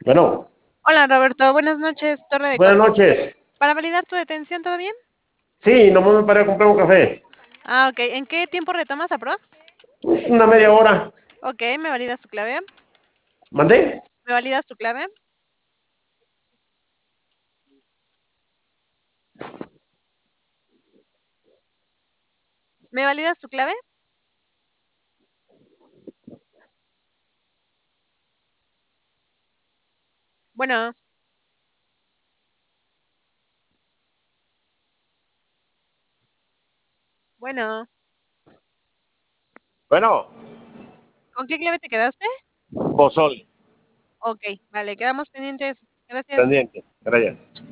Bueno, Hola Roberto, buenas noches, Torre de buenas Corpus. noches. Para validar tu detención, ¿todo bien? Sí, nomás me paré a comprar un café. Ok. ¿En qué tiempo retomas aprox? Una media hora. Ok, ¿me validas tu clave? ¿Mandé? ¿Me validas tu clave? ¿Me validas tu clave? Bueno, bueno. Bueno, ¿Con qué clave te quedaste? pozole, Ok, vale, quedamos pendientes. Gracias. pendiente. Gracias.